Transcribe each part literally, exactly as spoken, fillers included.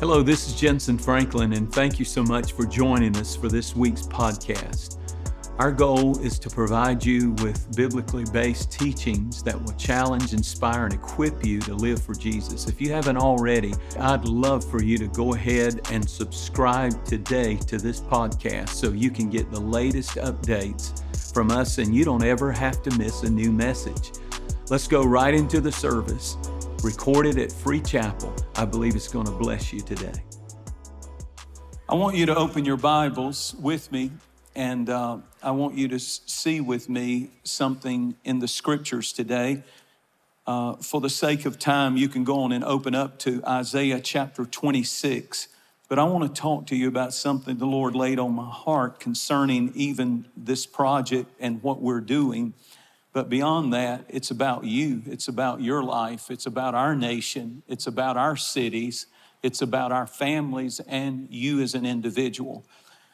Hello, this is Jensen Franklin, and thank you so much for joining us for this week's podcast. Our goal is to provide you with biblically based teachings that will challenge, inspire, and equip you to live for Jesus. If you haven't already, I'd love for you to go ahead and subscribe today to this podcast so you can get the latest updates from us and you don't ever have to miss a new message. Let's go right into the service. Recorded at Free Chapel. I believe it's going to bless you today. I want you to open your Bibles with me, and uh, I want you to see with me something in the scriptures today. Uh, for the sake of time, you can go on and open up to Isaiah chapter twenty-six. But I want to talk to you about something the Lord laid on my heart concerning even this project and what we're doing. But beyond that, it's about you. It's about your life. It's about our nation. It's about our cities. It's about our families and you as an individual.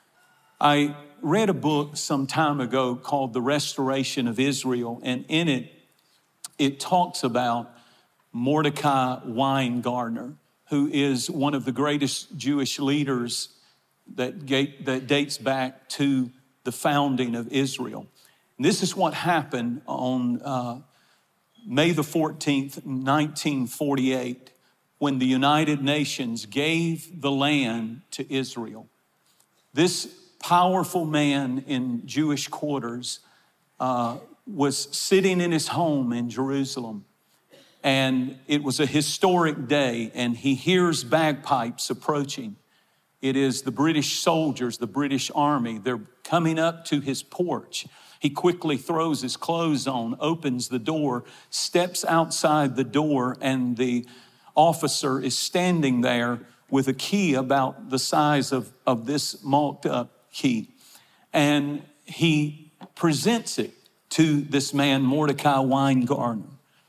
I read a book some time ago called The Restoration of Israel, and in it, it talks about Mordecai Weingartner, who is one of the greatest Jewish leaders that, that dates back to the founding of Israel. And this is what happened on uh, May the fourteenth, nineteen forty-eight, when the United Nations gave the land to Israel. This powerful man in Jewish quarters uh, was sitting in his home in Jerusalem. And it was a historic day, and he hears bagpipes approaching. It is the British soldiers, the British army. They're coming up to his porch. He quickly throws his clothes on, opens the door, steps outside the door, and the officer is standing there with a key about the size of, of this marked up key. And he presents it to this man, Mordecai Weingartner.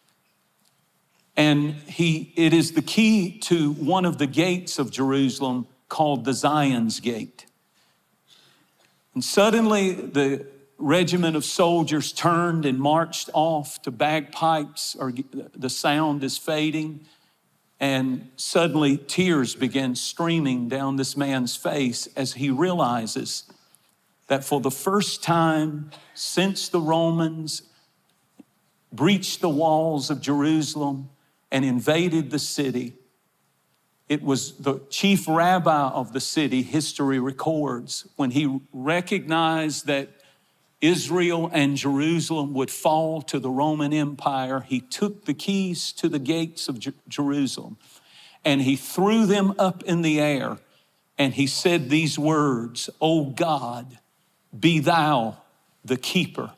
And he, it is the key to one of the gates of Jerusalem called the Zion's Gate. And suddenly the regiment of soldiers turned and marched off to bagpipes, or the sound is fading, and suddenly tears begin streaming down this man's face as he realizes that for the first time since the Romans breached the walls of Jerusalem and invaded the city, it was the chief rabbi of the city, history records, when he recognized that Israel and Jerusalem would fall to the Roman Empire, he took the keys to the gates of Jer- Jerusalem and he threw them up in the air and he said these words, "O God, be thou the keeper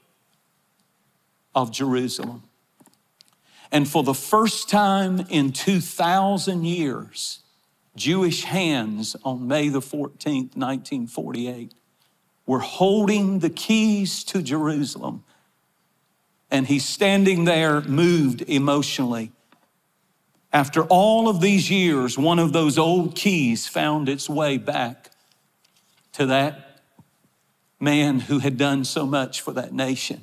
of Jerusalem." And for the first time in two thousand years, Jewish hands on May the fourteenth, nineteen forty-eight, were holding the keys to Jerusalem. And he's standing there moved emotionally. After all of these years, one of those old keys found its way back to that man who had done so much for that nation.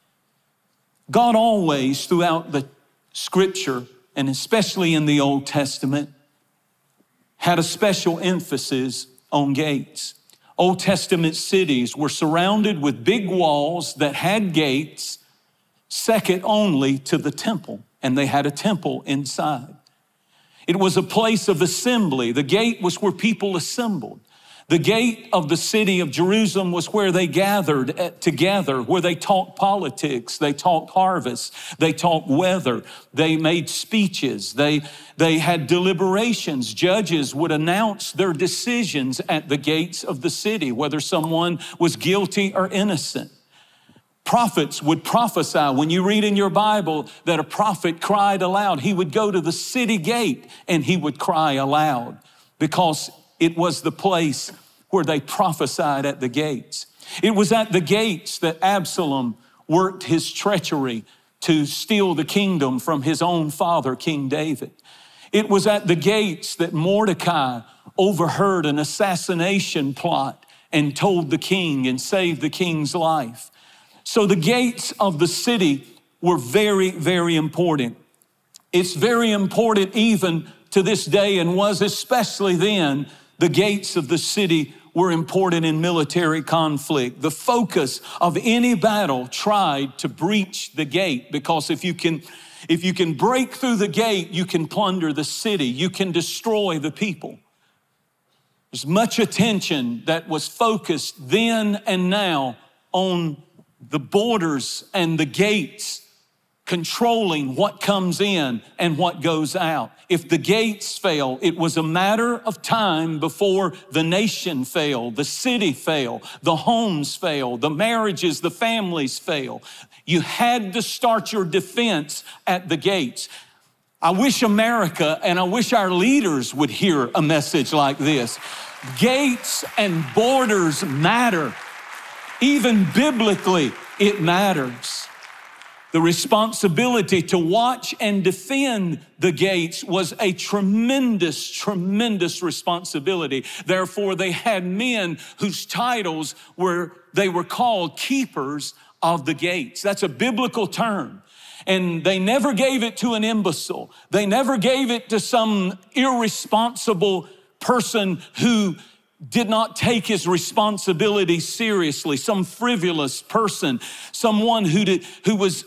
God always, throughout the scripture, and especially in the Old Testament, had a special emphasis on gates. Old Testament cities were surrounded with big walls that had gates second only to the temple, and they had a temple inside. It was a place of assembly. The gate was where people assembled. The gate of the city of Jerusalem was where they gathered at, together, where they talked politics, they talked harvest, they talked weather, they made speeches, they, they had deliberations. Judges would announce their decisions at the gates of the city, whether someone was guilty or innocent. Prophets would prophesy. When you read in your Bible that a prophet cried aloud, he would go to the city gate and he would cry aloud because it was the place where they prophesied at the gates. It was at the gates that Absalom worked his treachery to steal the kingdom from his own father, King David. It was at the gates that Mordecai overheard an assassination plot and told the king and saved the king's life. So the gates of the city were very, very important. It's very important even to this day and was especially then, the gates of the city were important in military conflict. The focus of any battle tried to breach the gate, because if you can, if you can break through the gate, you can plunder the city, you can destroy the people. There's much attention that was focused then and now on the borders and the gates, controlling what comes in and what goes out. If the gates fail, it was a matter of time before the nation failed, the city failed, the homes failed, the marriages, the families failed. You had to start your defense at the gates. I wish America and I wish our leaders would hear a message like this. Gates and borders matter. Even biblically, it matters. The responsibility to watch and defend the gates was a tremendous, tremendous responsibility. Therefore, they had men whose titles were, they were called keepers of the gates. That's a biblical term. And they never gave it to an imbecile. They never gave it to some irresponsible person who did not take his responsibility seriously, some frivolous person, someone who did, who was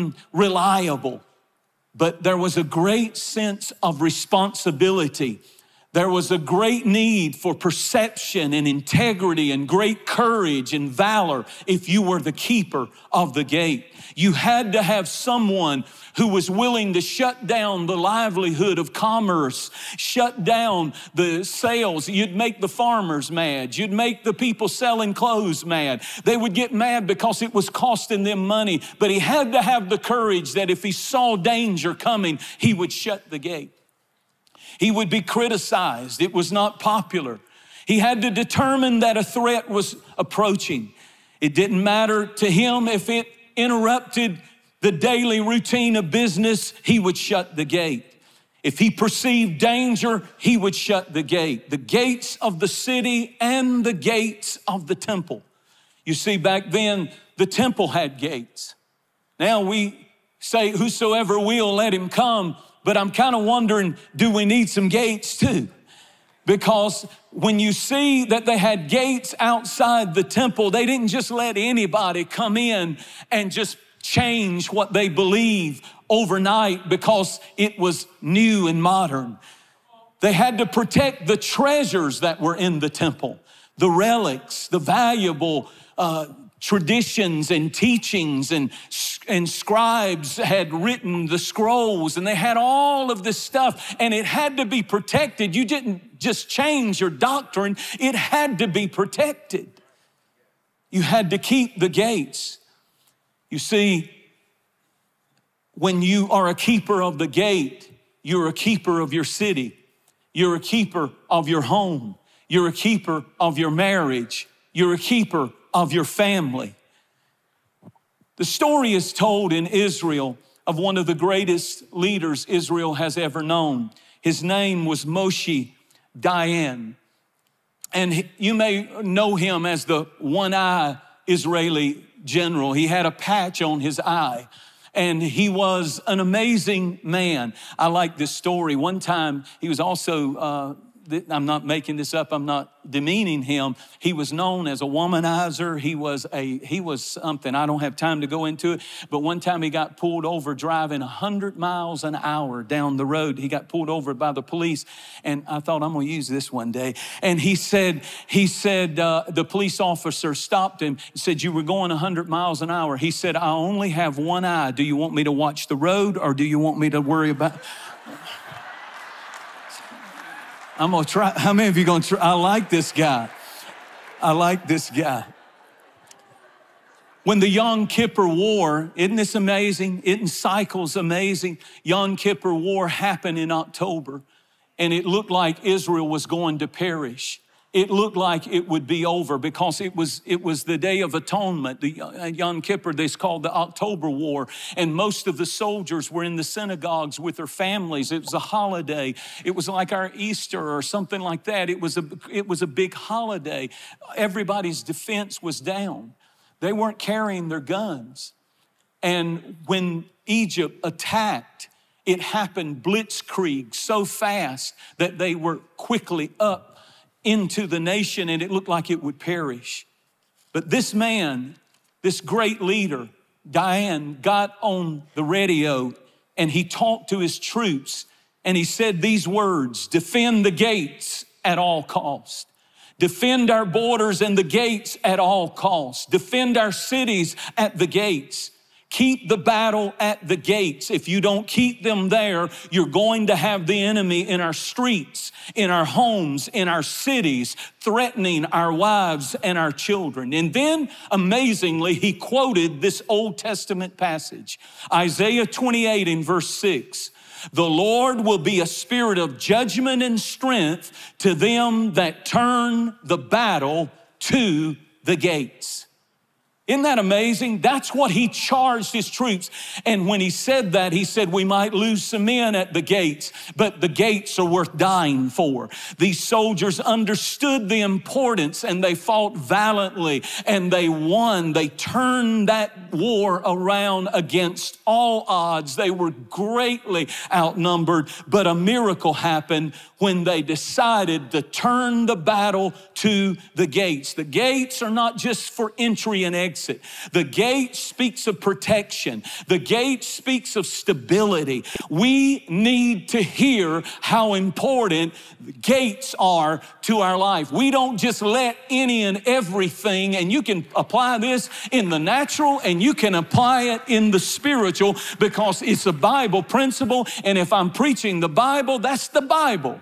unreliable. But there was a great sense of responsibility. There was a great need for perception and integrity and great courage and valor if you were the keeper of the gate. You had to have someone who was willing to shut down the livelihood of commerce, shut down the sales. You'd make the farmers mad. You'd make the people selling clothes mad. They would get mad because it was costing them money. But he had to have the courage that if he saw danger coming, he would shut the gate. He would be criticized. It was not popular. He had to determine that a threat was approaching. It didn't matter to him if it interrupted the daily routine of business, he would shut the gate. If he perceived danger, he would shut the gate. The gates of the city and the gates of the temple. You see, back then, the temple had gates. Now we say, whosoever will, let him come. But I'm kind of wondering, do we need some gates too? Because when you see that they had gates outside the temple, they didn't just let anybody come in and just change what they believe overnight because it was new and modern. They had to protect the treasures that were in the temple, the relics, the valuable uh, traditions and teachings, and, and scribes had written the scrolls, and they had all of this stuff, and it had to be protected. You didn't just change your doctrine, it had to be protected. You had to keep the gates. You see, when you are a keeper of the gate, you're a keeper of your city. You're a keeper of your home. You're a keeper of your marriage. You're a keeper of your family. The story is told in Israel of one of the greatest leaders Israel has ever known. His name was Moshe Dayan. And you may know him as the one-eye Israeli general. He had a patch on his eye, and he was an amazing man. I like this story. One time, he was also, uh, I'm not making this up, I'm not demeaning him. He was known as a womanizer. He was a he was something. I don't have time to go into it. But one time he got pulled over driving one hundred miles an hour down the road. He got pulled over by the police, and I thought, I'm going to use this one day. And he said, he said uh, the police officer stopped him and said, you were going one hundred miles an hour. He said, I only have one eye. Do you want me to watch the road, or do you want me to worry about... I'm gonna try. How many of you gonna try? I like this guy. I like this guy. When the Yom Kippur War, isn't this amazing? Isn't cycles amazing? Yom Kippur War happened in October, and it looked like Israel was going to perish. It looked like it would be over because it was it was the Day of Atonement, the Yom Kippur. It's called the October War, and most of the soldiers were in the synagogues with their families. It was a holiday. It was like our Easter or something like that. It was a it was a big holiday. Everybody's defense was down. They weren't carrying their guns, and when Egypt attacked, it happened blitzkrieg so fast that they were quickly up into the nation and it looked like it would perish. But this man, this great leader, Dayan, got on the radio and he talked to his troops and he said these words: defend the gates at all costs. Defend our borders and the gates at all costs. Defend our cities at the gates. Keep the battle at the gates. If you don't keep them there, you're going to have the enemy in our streets, in our homes, in our cities, threatening our wives and our children. And then, amazingly, he quoted this Old Testament passage, Isaiah twenty-eight in verse six. The Lord will be a spirit of judgment and strength to them that turn the battle to the gates. Isn't that amazing? That's what he charged his troops. And when he said that, he said, we might lose some men at the gates, but the gates are worth dying for. These soldiers understood the importance and they fought valiantly and they won. They turned that war around against all odds. They were greatly outnumbered, but a miracle happened when they decided to turn the battle to the gates. The gates are not just for entry and exit. The gate speaks of protection. The gate speaks of stability. We need to hear how important the gates are to our life. We don't just let any and everything, and you can apply this in the natural and you can apply it in the spiritual because it's a Bible principle, and if I'm preaching the Bible, that's the Bible.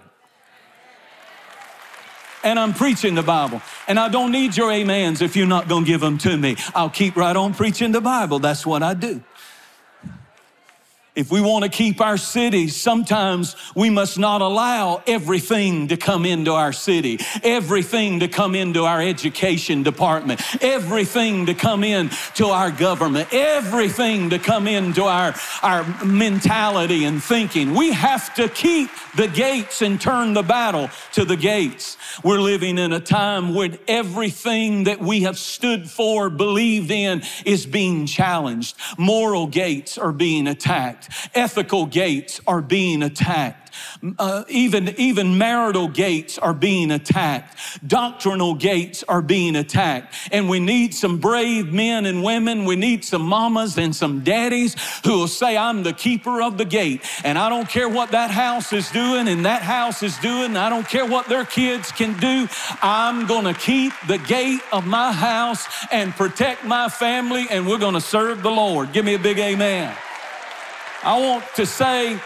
And I'm preaching the Bible. And I don't need your amens if you're not gonna give them to me. I'll keep right on preaching the Bible. That's what I do. If we want to keep our cities, sometimes we must not allow everything to come into our city, everything to come into our education department, everything to come into our government, everything to come into our, our mentality and thinking. We have to keep the gates and turn the battle to the gates. We're living in a time when everything that we have stood for, believed in, is being challenged. Moral gates are being attacked. Ethical gates are being attacked. Uh, even, even marital gates are being attacked. Doctrinal gates are being attacked. And we need some brave men and women. We need some mamas and some daddies who will say, I'm the keeper of the gate. And I don't care what that house is doing and that house is doing. I don't care what their kids can do. I'm going to keep the gate of my house and protect my family, and we're going to serve the Lord. Give me a big amen. I want to say,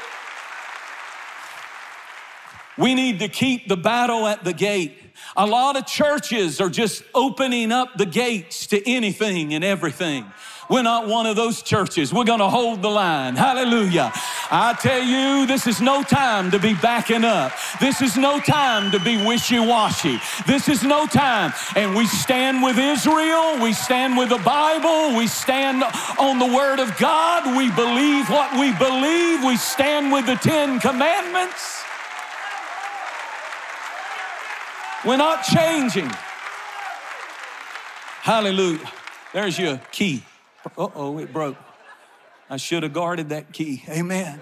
we need to keep the battle at the gate. A lot of churches are just opening up the gates to anything and everything. We're not one of those churches. We're going to hold the line. Hallelujah. I tell you, this is no time to be backing up. This is no time to be wishy-washy. This is no time. And we stand with Israel. We stand with the Bible. We stand on the Word of God. We believe what we believe. We stand with the Ten Commandments. We're not changing. Hallelujah. There's your key. Uh-oh, it broke. I should have guarded that key. Amen.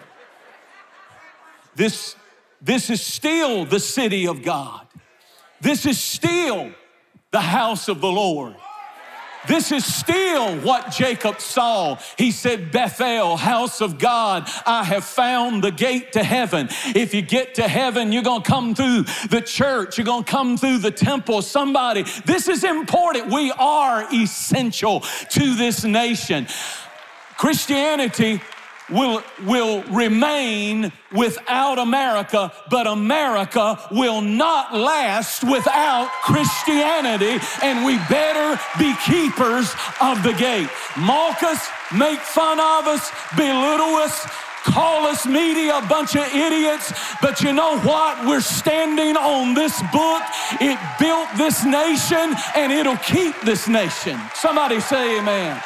This, this is still the city of God. This is still the house of the Lord. This is still what Jacob saw. He said, Bethel, house of God, I have found the gate to heaven. If you get to heaven, you're going to come through the church. You're going to come through the temple. Somebody, this is important. We are essential to this nation. Christianity will, will remain without America, but America will not last without Christianity, and we better be keepers of the gate. Mock us, make fun of us, belittle us, call us media a bunch of idiots, but you know what? We're standing on this book. It built this nation, and it'll keep this nation. Somebody say amen.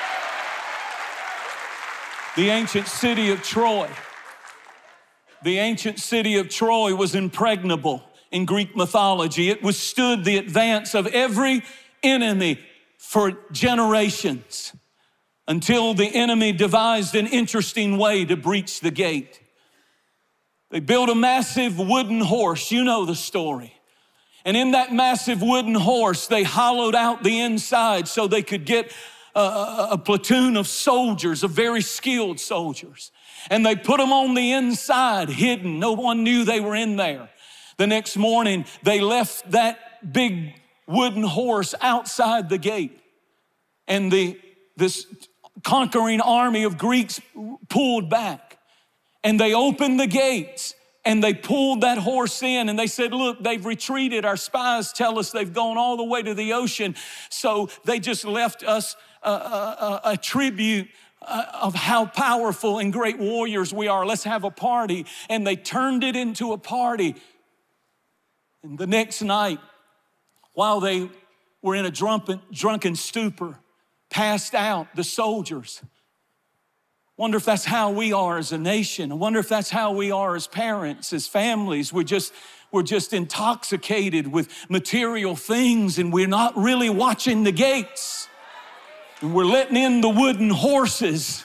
The ancient city of Troy. The ancient city of Troy was impregnable in Greek mythology. It withstood the advance of every enemy for generations until the enemy devised an interesting way to breach the gate. They built a massive wooden horse. You know the story. And in that massive wooden horse, they hollowed out the inside so they could get a, a, a platoon of soldiers, of very skilled soldiers. And they put them on the inside, hidden. No one knew they were in there. The next morning, they left that big wooden horse outside the gate. And the this conquering army of Greeks pulled back. And they opened the gates and they pulled that horse in and they said, look, they've retreated. Our spies tell us they've gone all the way to the ocean. So they just left us a, a, a tribute of how powerful and great warriors we are. Let's have a party. And they turned it into a party. And the next night, while they were in a drunken, drunken stupor, passed out, the soldiers. Wonder if that's how we are as a nation. I wonder if that's how we are as parents, as families. We're just, we're just intoxicated with material things and we're not really watching the gates. And we're letting in the wooden horses.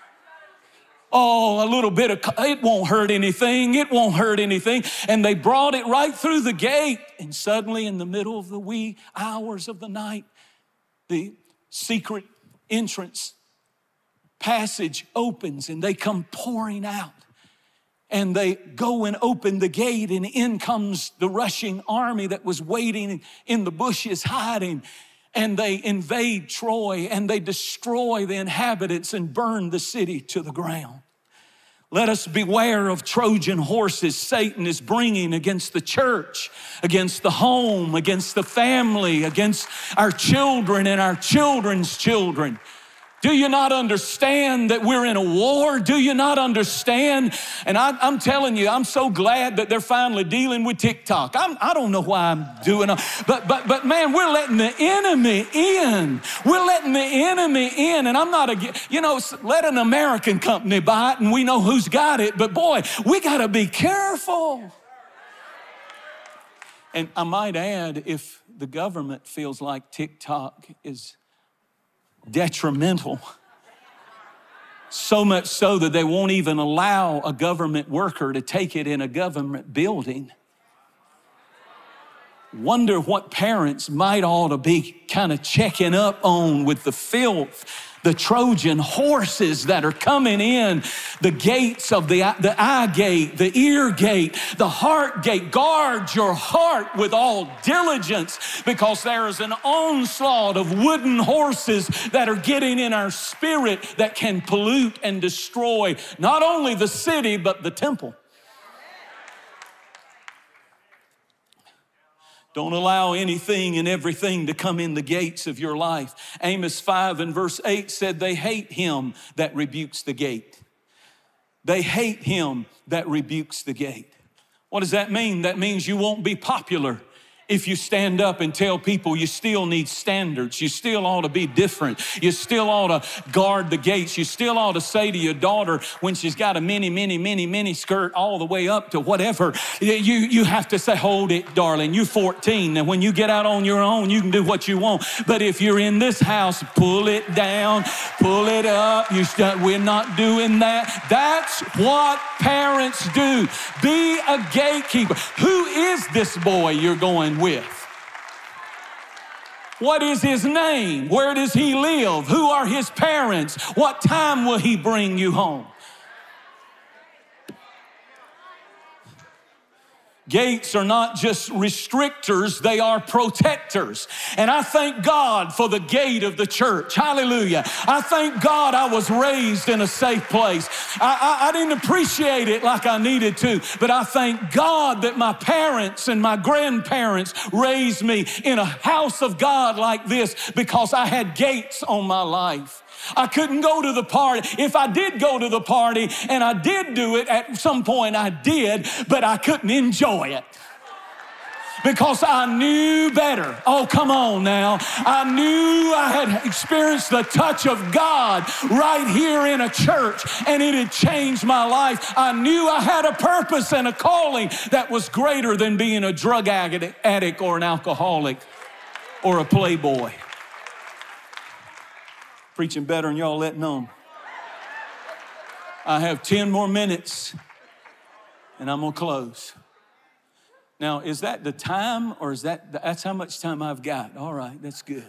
Oh, a little bit of, it won't hurt anything. It won't hurt anything. And they brought it right through the gate. And suddenly in the middle of the wee hours of the night, the secret entrance passage opens and they come pouring out. And they go and open the gate and in comes the rushing army that was waiting in the bushes hiding. And they invade Troy and they destroy the inhabitants and burn the city to the ground. Let us beware of Trojan horses Satan is bringing against the church, against the home, against the family, against our children and our children's children. Do you not understand that we're in a war? Do you not understand? And I, I'm telling you, I'm so glad that they're finally dealing with TikTok. I'm, I don't know why I'm doing it, but, but, but man, we're letting the enemy in. We're letting the enemy in. And I'm not, a, you know, let an American company buy it and we know who's got it. But boy, we got to be careful. And I might add, if the government feels like TikTok is detrimental, so much so that they won't even allow a government worker to take it in a government building. Wonder what parents might ought to be kind of checking up on with the filth, the Trojan horses that are coming in, the gates of the, the eye gate, the ear gate, the heart gate. Guard your heart with all diligence because there is an onslaught of wooden horses that are getting in our spirit that can pollute and destroy not only the city, but the temple. Don't allow anything and everything to come in the gates of your life. Amos five and verse eight said they hate him that rebukes the gate. They hate him that rebukes the gate. What does that mean? That means you won't be popular if you stand up and tell people you still need standards. You still ought to be different. You still ought to guard the gates. You still ought to say to your daughter when she's got a mini, mini, mini, mini skirt all the way up to whatever, you, you have to say, hold it, darling, you're fourteen. And when you get out on your own, you can do what you want. But if you're in this house, pull it down, pull it up. You st- we're not doing that. That's what parents do. Be a gatekeeper. Who is this boy you're going with? What is his name? Where does he live? Who are his parents? What time will he bring you home? Gates are not just restrictors, they are protectors. And I thank God for the gate of the church. Hallelujah. I thank God I was raised in a safe place. I, I, I didn't appreciate it like I needed to, but I thank God that my parents and my grandparents raised me in a house of God like this because I had gates on my life. I couldn't go to the party. If I did go to the party, and I did do it at some point, I did, but I couldn't enjoy it because I knew better. Oh, come on now. I knew I had experienced the touch of God right here in a church, and it had changed my life. I knew I had a purpose and a calling that was greater than being a drug addict or an alcoholic or a playboy. Preaching better than y'all letting on. I have ten more minutes and I'm gonna close. Now, is that the time or is that, that's how much time I've got? All right, that's good.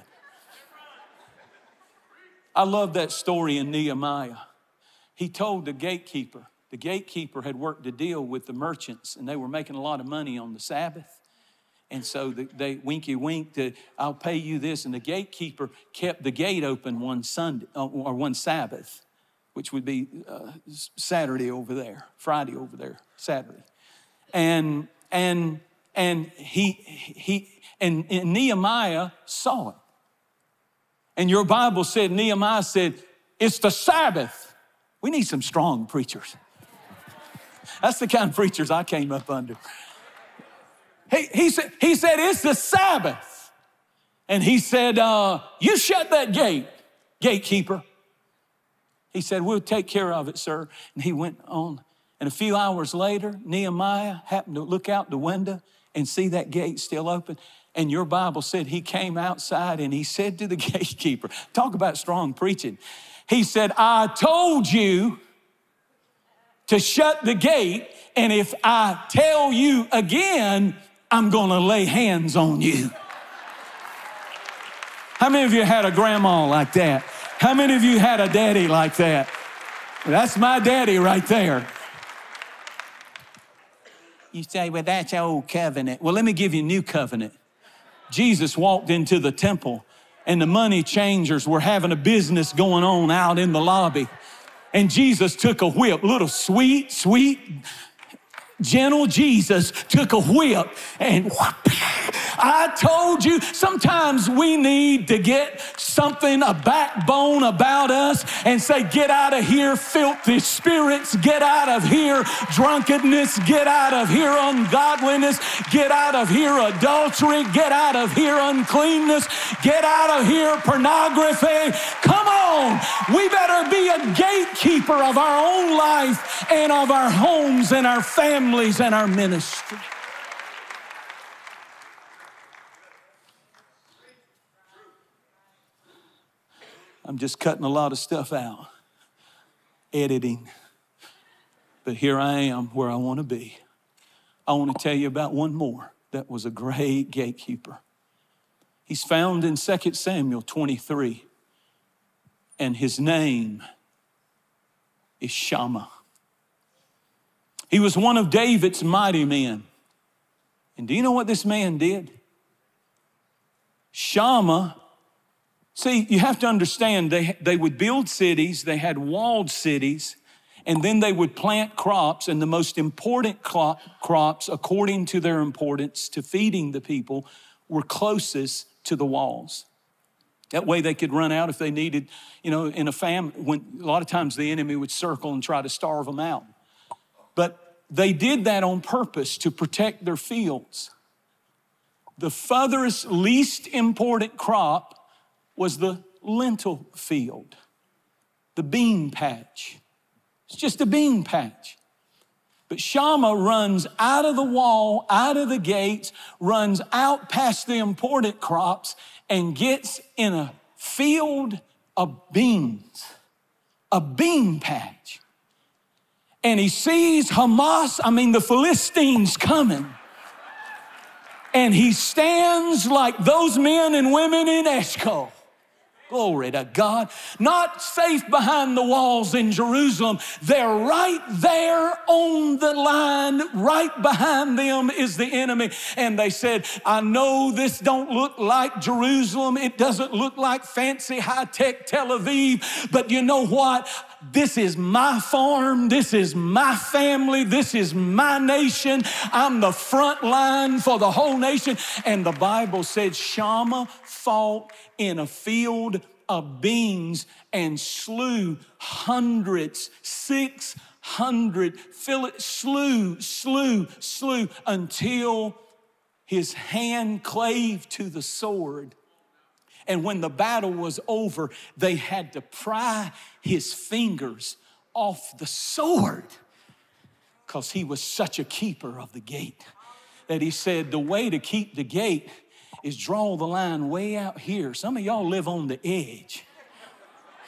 I love that story in Nehemiah. He told the gatekeeper, the gatekeeper had worked a deal with the merchants and they were making a lot of money on the Sabbath. And so the, they winky winked, uh, I'll pay you this. And the gatekeeper kept the gate open one Sunday uh, or one Sabbath, which would be uh, Saturday over there, Friday over there, Saturday. And and and he he and, and Nehemiah saw it. And your Bible said, Nehemiah said, it's the Sabbath. We need some strong preachers. That's the kind of preachers I came up under. He, he, said, he said, it's the Sabbath. And he said, uh, you shut that gate, gatekeeper. He said, we'll take care of it, sir. And he went on. And a few hours later, Nehemiah happened to look out the window and see that gate still open. And your Bible said he came outside and he said to the gatekeeper, talk about strong preaching. He said, I told you to shut the gate. And if I tell you again, I'm gonna lay hands on you. How many of you had a grandma like that? How many of you had a daddy like that? That's my daddy right there. You say, well, that's old covenant. Well, let me give you new covenant. Jesus walked into the temple and the money changers were having a business going on out in the lobby. And Jesus took a whip, little sweet, sweet, gentle Jesus took a whip and whoop. I told you, sometimes we need to get something, a backbone about us and say, get out of here, filthy spirits, get out of here, drunkenness, get out of here, ungodliness, get out of here, adultery, get out of here, uncleanness, get out of here, pornography. Come on, we better be a gatekeeper of our own life and of our homes and our families and our ministry. I'm just cutting a lot of stuff out, editing. But here I am where I want to be. I want to tell you about one more that was a great gatekeeper. He's found in Second Samuel twenty-three, and his name is Shammah. He was one of David's mighty men. And do you know what this man did? Shammah, see, you have to understand, they, they would build cities, they had walled cities, and then they would plant crops, and the most important cro- crops, according to their importance to feeding the people, were closest to the walls. That way they could run out if they needed, you know, in a famine, when a lot of times the enemy would circle and try to starve them out. But they did that on purpose to protect their fields. The furthest, least important crop was the lentil field, the bean patch. It's just a bean patch. But Shammah runs out of the wall, out of the gates, runs out past the important crops and gets in a field of beans, a bean patch. And he sees Hamas, I mean the Philistines coming. And he stands like those men and women in Eshcol. Glory to God. Not safe behind the walls in Jerusalem. They're right there on the line. Right behind them is the enemy. And they said, I know this don't look like Jerusalem. It doesn't look like fancy high-tech Tel Aviv. But you know what? This is my farm. This is my family. This is my nation. I'm the front line for the whole nation. And the Bible said Shammah fought in a field of beans and slew hundreds, six hundred, slew, slew, slew until his hand clave to the sword. And when the battle was over, they had to pry his fingers off the sword because he was such a keeper of the gate that he said the way to keep the gate is draw the line way out here. Some of y'all live on the edge.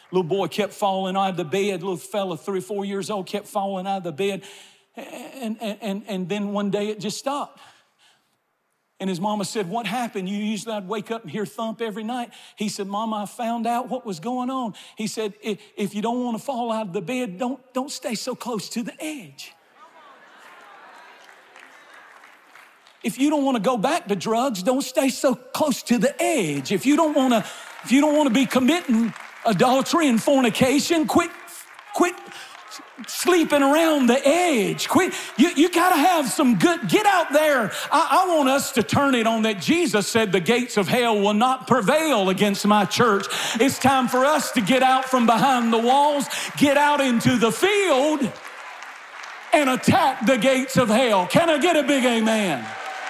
Little boy kept falling out of the bed. Little fella, three or four years old, kept falling out of the bed. And, and, and, and then one day it just stopped. And his mama said, what happened? You usually I'd wake up and hear thump every night. He said, Mama, I found out what was going on. He said, if you don't want to fall out of the bed, don't, don't stay so close to the edge. If you don't want to go back to drugs, don't stay so close to the edge. If you don't want to, if you don't want to be committing adultery and fornication, quit, quit sleeping around the edge. Quit. You, you got to have some good, get out there. I, I want us to turn it on that Jesus said the gates of hell will not prevail against my church. It's time for us to get out from behind the walls, get out into the field and attack the gates of hell. Can I get a big amen?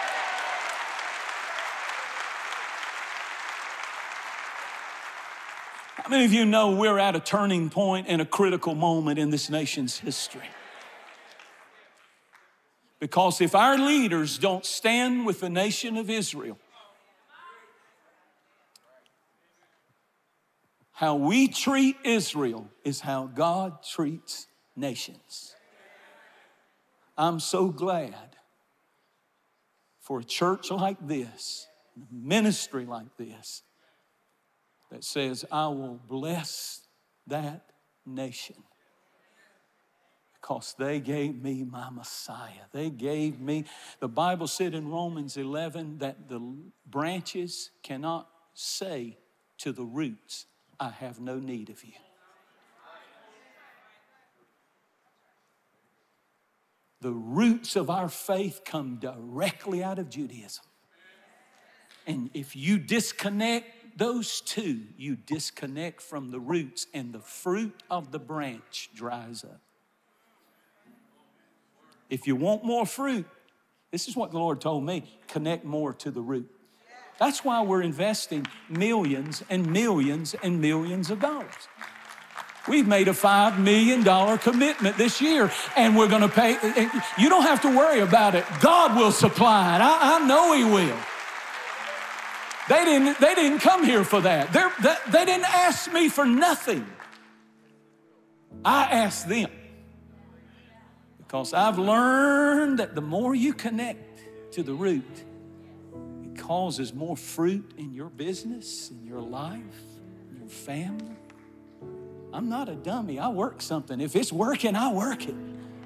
How many of you know we're at a turning point and a critical moment in this nation's history? Because if our leaders don't stand with the nation of Israel, how we treat Israel is how God treats nations. I'm so glad for a church like this, a ministry like this, that says, I will bless that nation because they gave me my Messiah. They gave me, the Bible said in Romans eleven that the branches cannot say to the roots, I have no need of you. The roots of our faith come directly out of Judaism. And if you disconnect those two, you disconnect from the roots and the fruit of the branch dries up. If you want more fruit, this is what the Lord told me, connect more to the root. That's why we're investing millions and millions and millions of dollars. We've made a five million dollars commitment this year, and we're going to pay. You don't have to worry about it. God will supply it. I, I know He will. They didn't, they didn't come here for that. They're, they, they didn't ask me for nothing. I asked them. Because I've learned that the more you connect to the root, it causes more fruit in your business, in your life, in your family. I'm not a dummy. I work something. If it's working, I work it.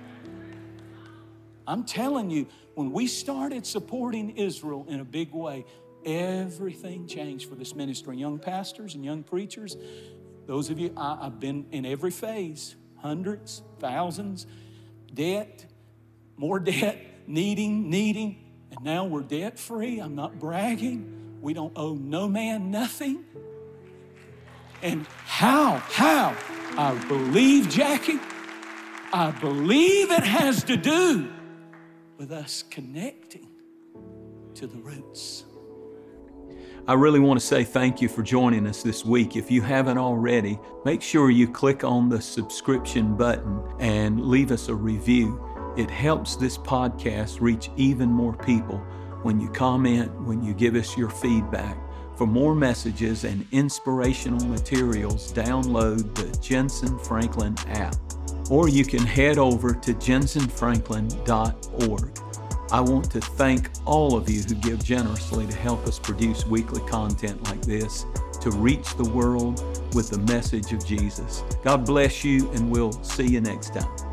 I'm telling you, when we started supporting Israel in a big way, everything changed for this ministry. Young pastors and young preachers, those of you, I, I've been in every phase, hundreds, thousands, debt, more debt, needing, needing, and now we're debt-free. I'm not bragging. We don't owe no man nothing. And how, how? I believe, Jackie, I believe it has to do with us connecting to the roots. I really want to say thank you for joining us this week. If you haven't already, make sure you click on the subscription button and leave us a review. It helps this podcast reach even more people when you comment, when you give us your feedback. For more messages and inspirational materials, download the Jentezen Franklin app, or you can head over to jentezen franklin dot org. I want to thank all of you who give generously to help us produce weekly content like this, to reach the world with the message of Jesus. God bless you, and we'll see you next time.